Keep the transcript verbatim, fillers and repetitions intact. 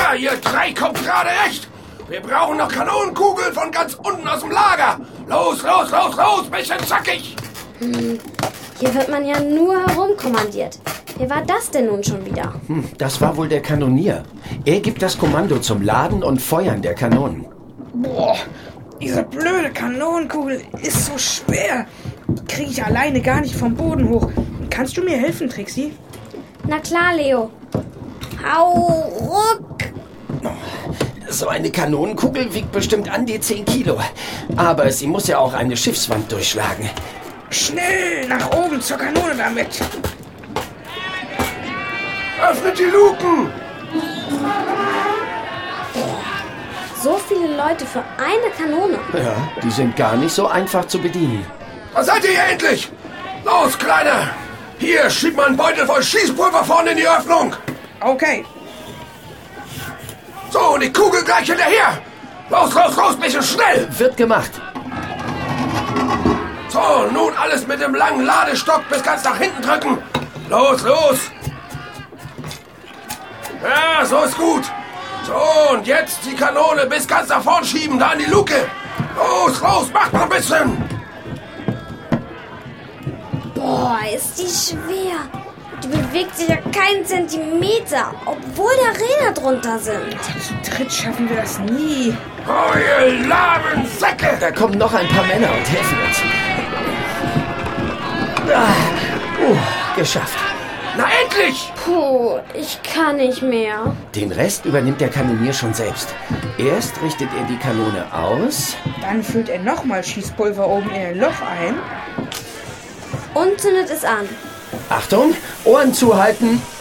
her, ihr drei kommt gerade recht. Wir brauchen noch Kanonenkugeln von ganz unten aus dem Lager. Los, los, los, los, bisschen zackig. Hm, hier wird man ja nur herumkommandiert. Wer war das denn nun schon wieder? Hm, das war wohl der Kanonier. Er gibt das Kommando zum Laden und Feuern der Kanonen. Boah, diese blöde Kanonenkugel ist so schwer. Kriege ich alleine gar nicht vom Boden hoch. Kannst du mir helfen, Trixie? Na klar, Leo. Hau ruck! So eine Kanonenkugel wiegt bestimmt an die zehn Kilo. Aber sie muss ja auch eine Schiffswand durchschlagen. Schnell nach oben zur Kanone damit. Öffnet die Luken! So viele Leute für eine Kanone. Ja, die sind gar nicht so einfach zu bedienen. Da seid ihr hier endlich! Los, Kleiner! Hier, schieb mal einen Beutel voll Schießpulver vorne in die Öffnung! Okay. So, und die Kugel gleich hinterher! Los, los, los, bisschen schnell! Wird gemacht. So, nun alles mit dem langen Ladestock bis ganz nach hinten drücken. Los, los! Ja, so ist gut. So, und jetzt die Kanone bis ganz nach vorn schieben, da in die Luke. Los, los, macht mal ein bisschen. Boah, ist die schwer. Die bewegt sich ja keinen Zentimeter, obwohl da Räder drunter sind. Zu dritt schaffen wir das nie. Oh, ihr lahmen Säcke! Da kommen noch ein paar Männer und helfen uns. Ah, uh, geschafft. Na endlich! Puh, ich kann nicht mehr. Den Rest übernimmt der Kanonier schon selbst. Erst richtet er die Kanone aus. Dann füllt er nochmal Schießpulver oben in ein Loch ein. Und zündet es an. Achtung, Ohren zuhalten.